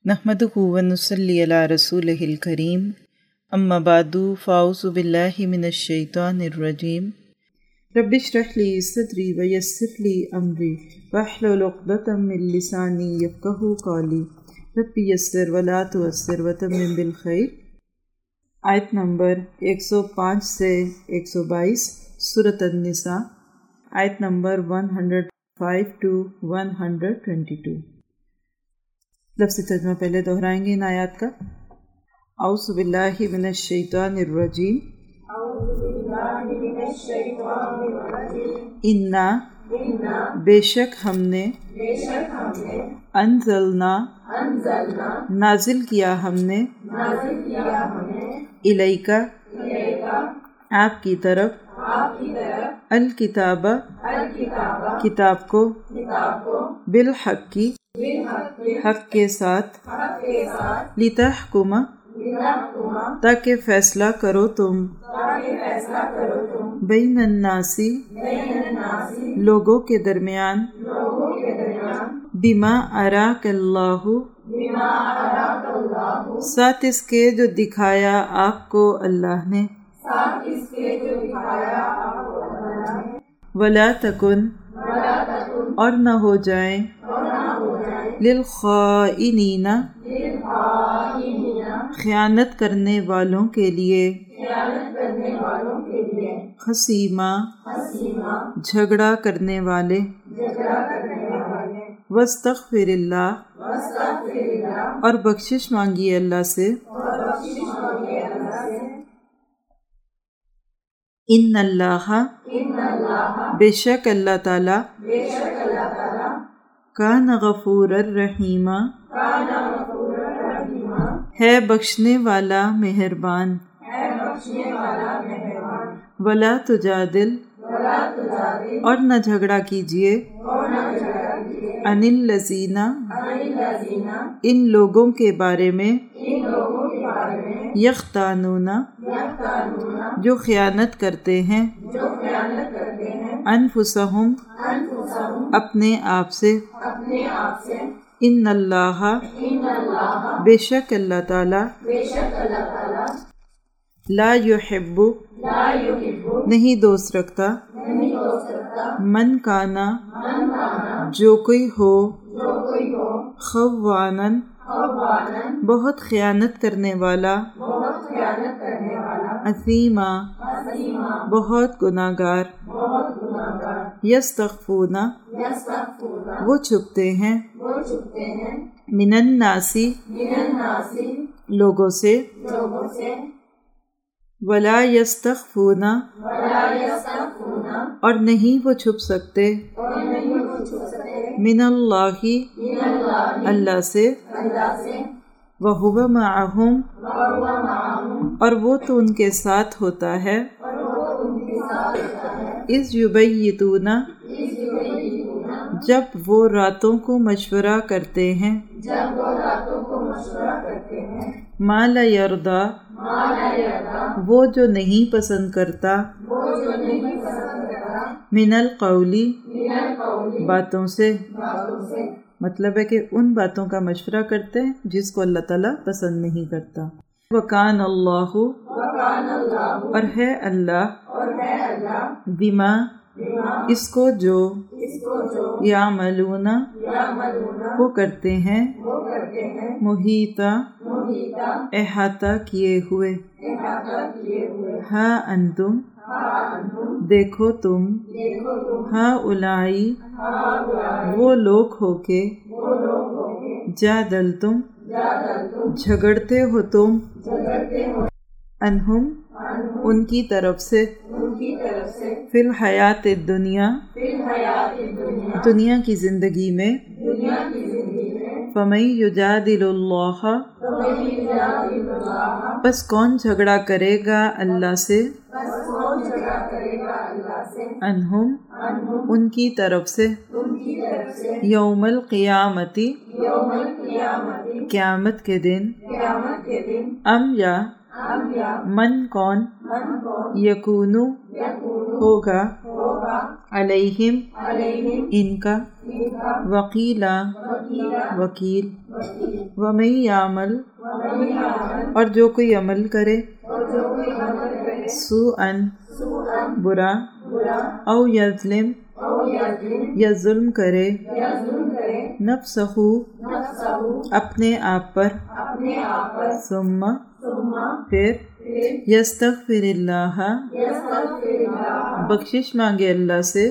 نحمدہ ونصلی علی رسولہ الکریم اما بعد فاعوذ باللہ من الشیطان الرجیم رب اشرح لی صدری ویسر لی امری واحلل عقدۃ من لسانی یفقہوا قولی رب یسر ولا تعسر وتمم بالخیر۔ آیت نمبر 105 سے 122 سورۃ النساء، آیت نمبر 105 to 122۔ لفظ ترجمہ پہلے دہرائیں گے ان آیات کا۔ اعوذ باللہ من الشیطان الرجیم، انا بے شک ہم نے، انزلنا نازل کیا ہم نے، الیکا آپ کی طرف، الکتاب کتاب کو، بالحق کی حق کے ساتھ، لتحکم تاکہ فیصلہ کرو تم، بین الناس لوگوں کے درمیان، بما اراک اللہ ساتھ اس کے جو دکھایا آپ کو اللہ نے، ولا تکن اور نہ ہو جائیں، للخائنین خیانت کرنے والوں کے لیے، خصیما جھگڑا کرنے والے، واستغفر اللہ اور بخشش مانگی اللہ سے، ان اللہ بے شک اللہ تعالی، کان غفور الرحیم ہے بخشنے والا مہربان، ولا تجادل اور نہ جھگڑا کیجیے، عن الذین ان لوگوں کے بارے میں، یختانون جو خیانت کرتے ہیں، انفسہم اپنے آپ سے، ان اللہ بے شک اللہ تعالی، لا یحب نہیں دوست رکھتا، من کانا جو کوئی ہو، خوانن بہت خیانت کرنے والا، اثیما بہت گناہگار، یستخفون وہ چھپتے ہیں، من الناس لوگوں سے، ولا یستخفون اور نہیں وہ چھپ سکتے، من اللہ اللہ سے، وہو معہم اور وہ تو ان کے ساتھ ہوتا ہے، اذ یبیتون جب وہ راتوں کو مشورہ کرتے ہیں، ما لا یرضی وہ جو نہیں پسند کرتا، من القول باتوں سے، مطلب ہے کہ ان باتوں کا مشورہ کرتے ہیں جس کو اللہ تعالیٰ پسند نہیں کرتا، وکان اللہ اور ہے اللہ، بما اس کو جو، یعملون وہ کرتے ہیں، محیطا احاطہ کیے ہوئے، ہاں انتم دیکھو تم، ہاں اولائی وہ لوگ ہو کے، جادلتم جھگڑتے ہو تم، انہم ان کی طرف سے، فی الحیات الدنیا دنیا کی زندگی میں، فمن یجادل اللہ پس کون جھگڑا کرے گا اللہ سے، انہم ان کی طرف سے، یوم القیامتی قیامت کے دن، ام یا من کون، یکونو ہوگا، علیہم ان کا، وکیلا وکیل، وَمَن يَعْمَلْ اور جو کوئی عمل کرے سوءً برا او یظلم یا ظلم کرے نفسہ اپنے آپ پر ثم پھر یستغفر اللہ بخشش مانگے اللہ سے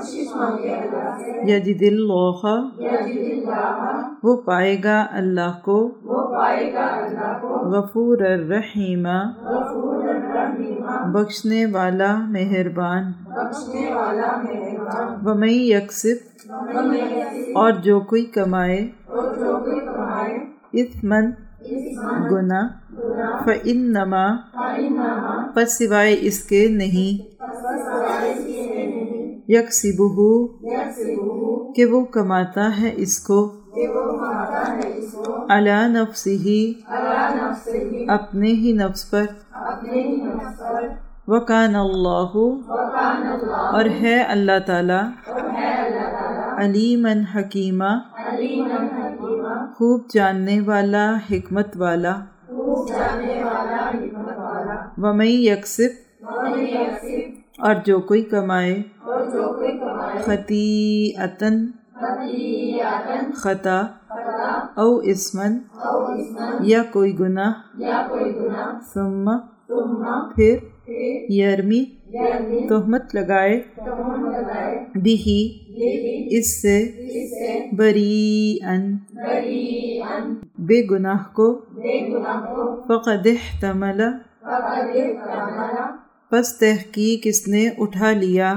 یجد اللہ وہ پائے گا اللہ کو غفور الرحیم بخشنے والا مہربان ومن یکسب اور جو کوئی کمائے اثمن گناہ فإنما پس سوائے اس کے نہیں یکسبہ کہ وہ کماتا ہے اس کو علی نفسہ اپنے ہی نفس پر وکان اللہ اور ہے اللہ تعالی علیما حکیما خوب جاننے والا حکمت والا ومن یکسب اور جو کوئی کمائے خطیئتن خطا او اسمن یا کوئی گناہ ثم پھر یرمی تہمت لگائے بھی اس سے بریئن بے گناہ کو فقد احتمل پس تحقیق اس نے اٹھا لیا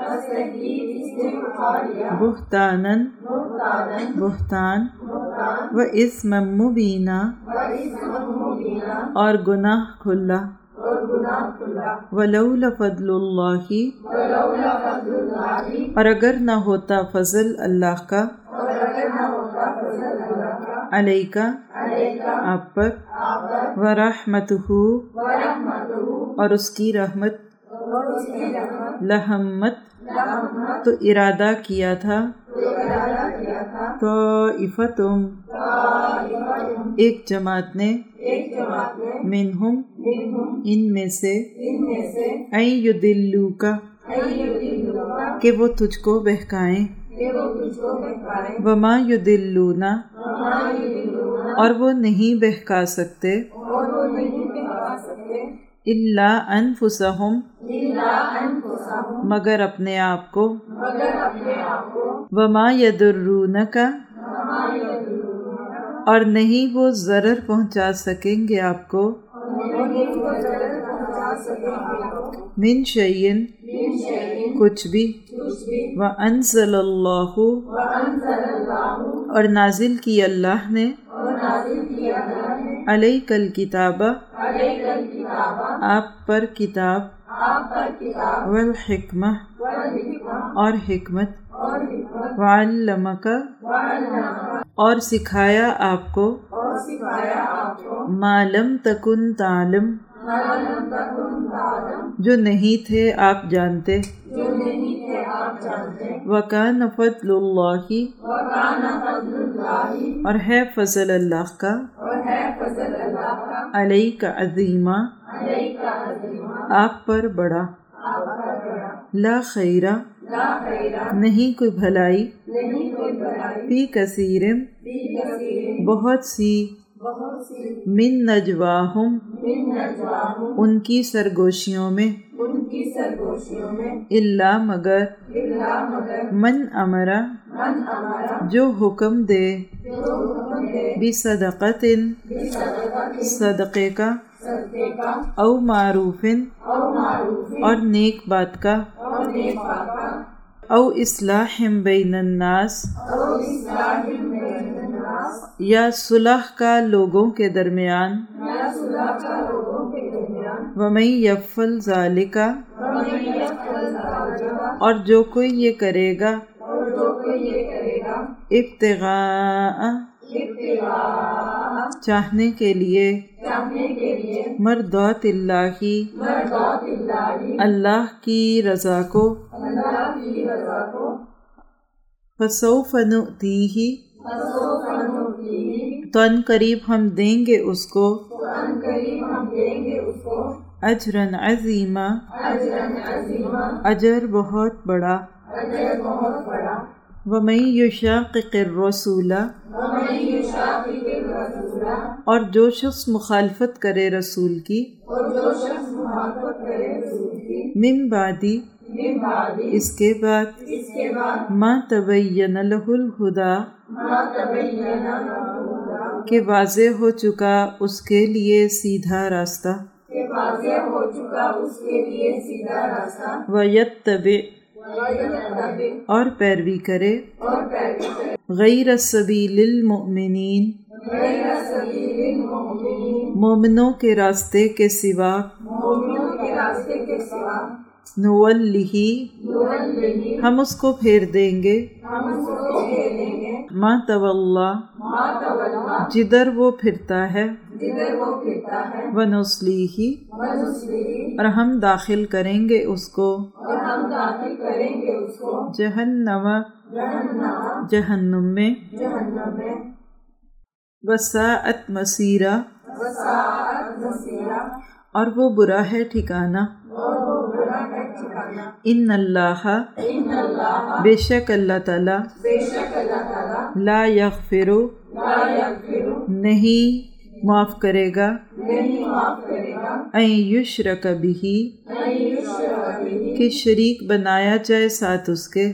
بہتانن بہتان و اثما مبینا اور گناہ کھلا ولولا فضل اللہ اور اگر نہ ہوتا فضل اللہ کا علیکا آپ پر ورحمتہ اور اس کی رحمت لہمت تو ارادہ کیا تھا طائفتم ایک جماعت نے منہم ان میں سے ان یضلوک کہ وہ تجھ کو بہکائیں وما یضلون اور وہ نہیں بہکا سکتے الا انفسہم مگر اپنے آپ کو وما یضرونک اور نہیں وہ ضرر پہنچا سکیں گے آپ کو من شیئن کچھ بھی وانزل اللہ اور نازل کی اللہ نے علیک الکتاب آپ پر کتاب والحکمہ اور حکمت وعلمک اور سکھایا آپ کو ما لم تکن تعلم جو نہیں تھے آپ جانتے وکان فضل اللہ اور ہے فضل اللہ کا علیک عظیما آپ پر بڑا لا خیرہ نہیں کوئی بھلائی فی کثیر بہت سی من نجواہم ان کی سرگوشیوں میں الا مگر من امرا جو حکم دے بصدقۃ صدقے کا او معروف اور نیک بات کا او اصلاح بین الناس یا صلح کا لوگوں کے درمیان ومن یفعل ذالک اور جو کوئی یہ کرے گا ابتغاء چاہنے کے لیے مرضات اللہ اللہ کی رضا کو فسوف نؤتیہ تو ان قریب ہم دیں گے اس کو اجرن عظیما، اجر بہت بڑا۔ ومن یشاقق الرسول، اور جو شخص مخالفت کرے رسول کی، من بعدی، اس کے بعد، ما تبین لہ الہدی، کہ واضح ہو چکا اس کے لیے سیدھا راستہ، وَيَتَّبِعْ، اور پیروی کرے، غیر سبیل المؤمنین، مومنوں کے راستے کے سوا، نولہ، ہم اس کو پھیر دیں گے، ما تولا، جدھر وہ پھرتا ہے، ونصلیہ، اور ہم داخل کریں گے اس کو، جہنم، جہنم میں، وساءت مصیرا، اور وہ برا ہے ٹھکانہ، ان اللہ، بے شک اللہ تعالی، لا یغفر، نہیں معاف کرے گا، ان یشرک بہ، کہ شریک بنایا جائے ساتھ اس کے،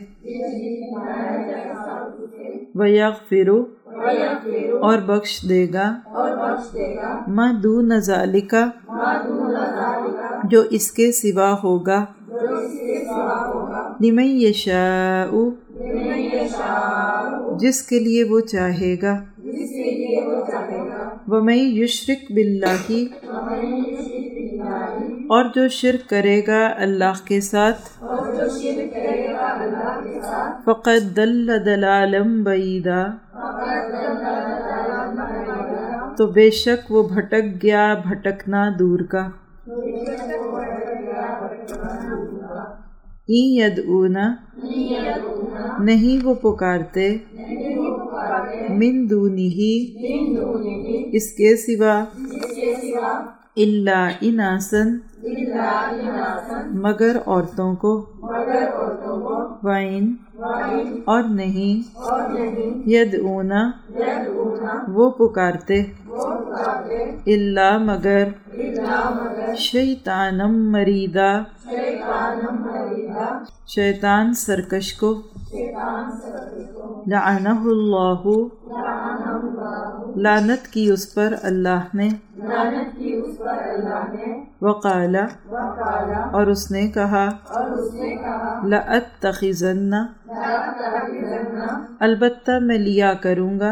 ویغفر، اور بخش دے گا، ما دون ذالک، جو اس کے سوا ہوگا، لمن یشاء، جس کے لیے وہ چاہے گا، ومن یشرک باللہ، اور جو شرک کرے گا اللہ کے ساتھ، فقد ضل ضلالا بعیدا، تو بے شک وہ بھٹک گیا بھٹکنا دور کا، این یدعون، نہیں وہ پکارتے، من دونہ، اس کے سوا، الا اناسا، مگر عورتوں کو، وَإِن، اور نہیں، یدعون، وہ پکارتے، الا مگر، شیطانم مریدا، شیطان سرکش کو، لعنہ اللہ، لعنت کی اس پر اللہ نے، وقال، اور اس نے کہا، لأتخذن، البتہ میں لیا کروں گا،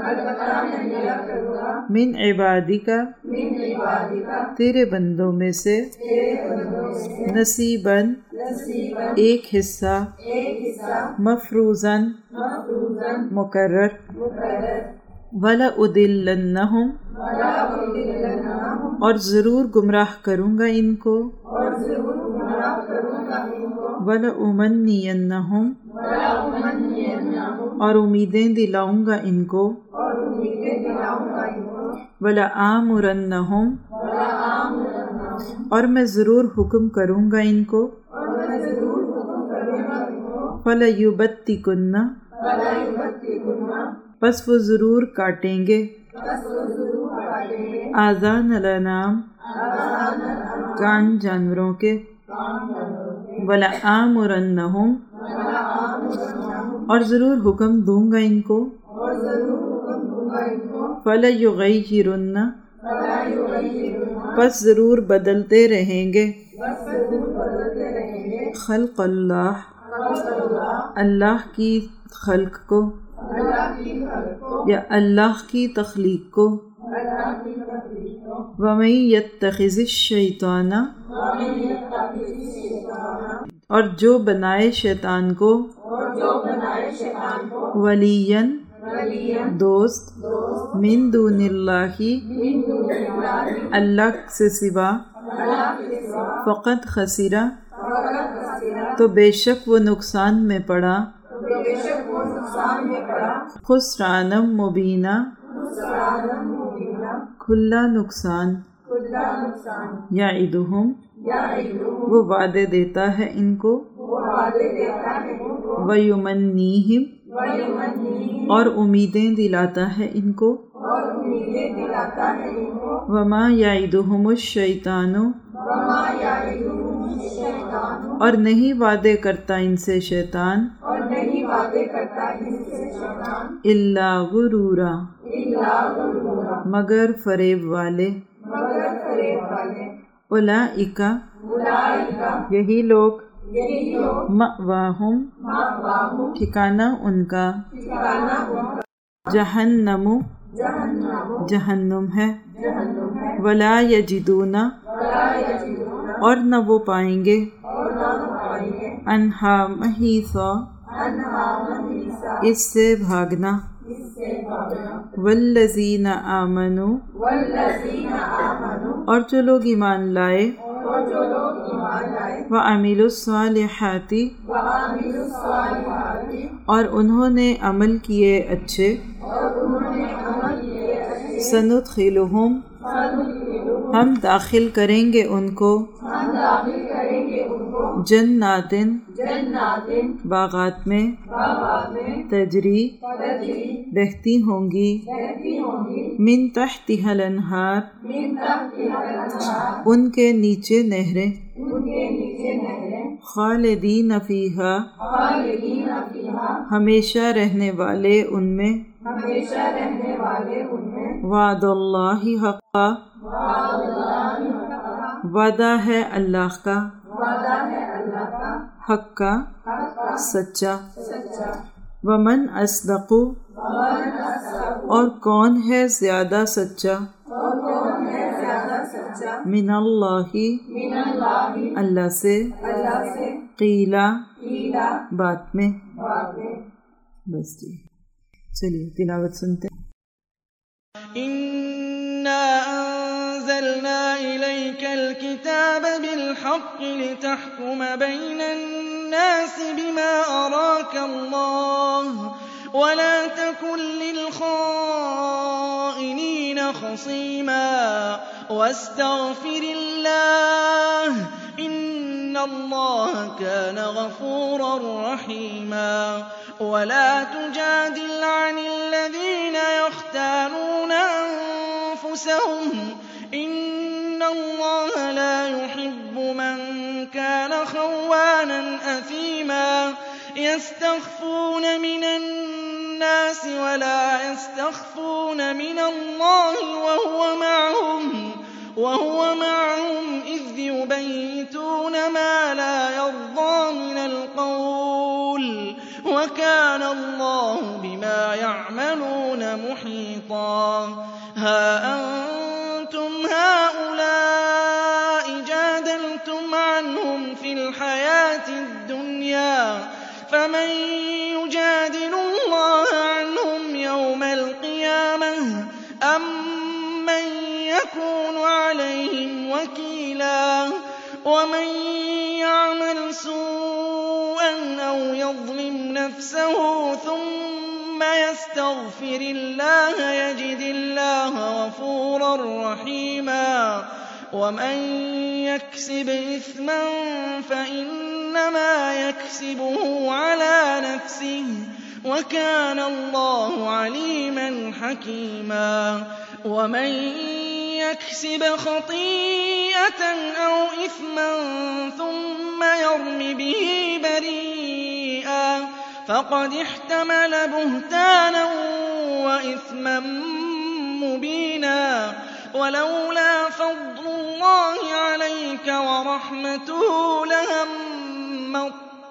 من عبادک، تیرے بندوں میں سے، نصیباً، ایک حصہ، مفروضاً، مقرر، وَلَأُضِلَّنَّهُمْ، اور ضرور گمراہ کروں گا ان کو، وَلَأُمَنِّيَنَّهُمْ، اور امیدیں دلاؤں گا ان کو، وَلَآمُرَنَّهُمْ، اور میں ضرور حکم کروں گا ان کو، فَلَيُبَتِّكُنَّ، پس وہ ضرور کاٹیں گے، آذان الانعام، کان جانوروں کے، وَلَآمُرَنَّهُمْ، اور ضرور حکم دوں گا ان کو، فَلَيُغَيِّرُنَّ، پس ضرور بدلتے رہیں گے، خلق اللہ، اللہ کی خلق کو، یا اللہ کی تخلیق کو، وَمَن يَتَّخِذِ الشَّيْطَانَ، اور جو بنائے شیطان کو، ولیًا، دوست، من دون اللہ، اللہ سے سوا، فقط خسرہ، تو بے شک وہ نقصان میں پڑا، خسرانم مبینہ، खुला नुकसान याइदुहुम वो वादे देता है इनको वयुमन्नीहिम और उम्मीदें दिलाता है इनको वमा याइदुहुमुश शैतानु और नहीं वादे करता इनसे शैतान इल्ला गुरूरा मगर फरेब वाले उलाइका यही लोग मअवाहुम ठिकाना उनका जहन्नमु जहन्नुम है वला यजिदूना और न वो पाएंगे अन्हा महीसा इससे भागना वल्लज़ीना आमनु और जो लोग ईमान लाए व अमीलुस्सालिहाति और उन्होंने अमल किए अच्छे सनुदखिलुहुम हम दाखिल करेंगे उनको जन्नातिन बागात में तजरी बहती होंगी मिन तहतिहल अन्हार उनके नीचे नहरें खालिदीन फीहा हमेशा रहने वाले उनमें वादुल्लाहि हक़्क़ा वादा है अल्लाह का हक़्क़ा सच्चा वमन अस्दक़ु और कौन है ज़्यादा सच्चा मिनल्लाहि अल्लाह से क़ीला बात में बस जी चलिए तिलावत सुनते इन्ना अंज़लना इलैकल किताब बिलहक़्क़ि लितहकुम बैनन नासि बिमा अराकल्लाह वला तकुन लिलख़ाइनीन ख़सीमा वस्तग़फिरिल्लाह इन्नल्लाह कान गफ़ूरर रहीमा वला तुजादिल अनिल लज़ीना यख्तानूना अन्फुसहुम इन्नल्लाह ला युहिब्बु मन कान ख़व्वानन असीमा यस्तख़फ़ून मिनन्नास वला यस्तख़फ़ून मिनल्लाह वहुव मअहुम इज़ युबय्यितून मा ला यर्ज़ा मिनल क़ौल وكان الله بما يعملون محيطا ها أنتم هؤلاء جادلتم عنهم في الحياة الدنيا فمن يجادل الله عنهم يوم القيامة أم من يكون عليهم وكيلا ومن يعمل سوءا أو يظلم نفسه ثم يستغفر الله يجد الله غفورا رحيما ومن يكسب إثما فإنما يكسبه على نفسه وكان الله عليما حكيما ومن يكسب خطيئة أو إثما ثم يرم به بريئا فقد احتمل بهتانا وإثما مبينا ولولا فضل الله عليك ورحمته لهمت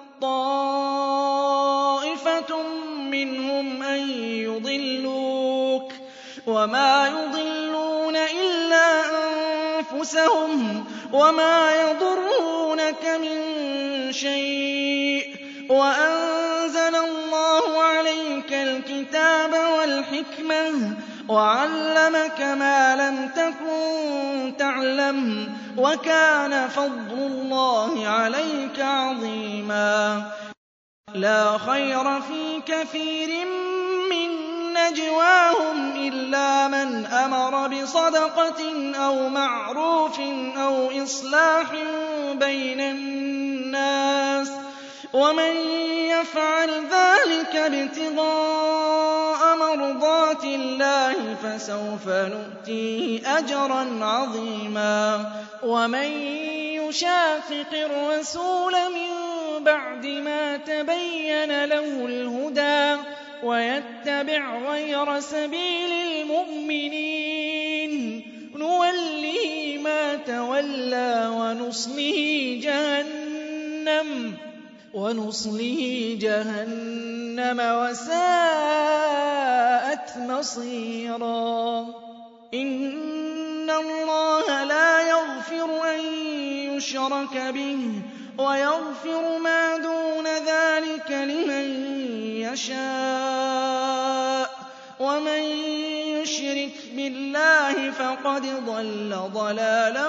طائفة منهم أن يضلوك وما يضلون إلا أنفسهم وما يضرونك من شيء وأنزل الله عليك الكتاب والحكمة وعلمك ما لم تكن تعلم وكان فضل الله عليك عظيما لا خير في كثير من نجواهم إلا من أمر بصدقة أو معروف أو إصلاح بين الناس ومن يفعل ذلك ابتغاء مرضات الله فسوف نؤتيه أجرا عظيما ومن يشاقق الرسول من بعد ما تبين له الهدى ويتبع غير سبيل المؤمنين نوله ما تولى ونصله جهنم وساءت مصيرا إن الله لا يغفر أن يشرك به ويغفر ما دون ذلك لمن يشاء ومن يشرك بالله فقد ضل ضلالا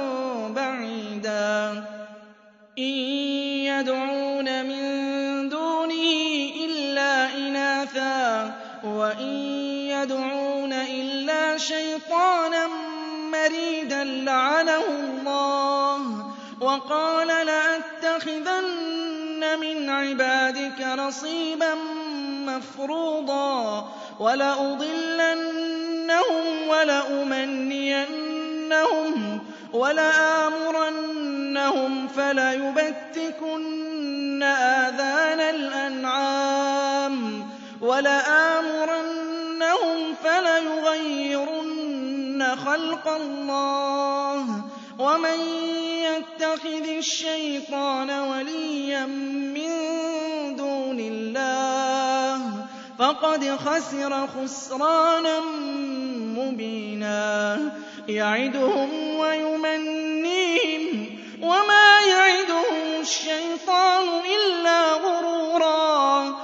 بعيدا إن يدعون من دونه إلا إناثا وإن يدعون إلا شيطانا مريدا لعنه الله وقال لأتخذن من عبادك نصيبا مفروضا ولأضلنهم ولأمنينهم ولآمرنهم فليبتكن آذان الأنعام ولآمرنهم فليغيرن خلق الله ومن يتخذ الشيطان وليا من دون الله فقد خسر خسرانا مبينا يعدهم ويمنيهم وما يعدهم الشيطان إلا غرورا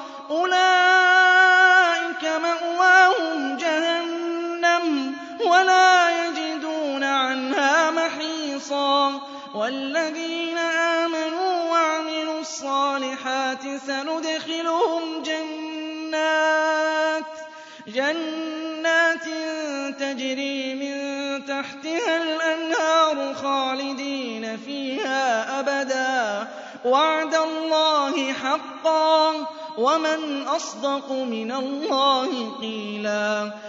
أولئك مأواهم جهنم ولا يجدون عنها محيصا والذين آمنوا وعملوا الصالحات سندخلهم جنات تجري من تحتها الأنهار خالدين فيها أبدا وعد الله حقا ومن أصدق من الله قيلا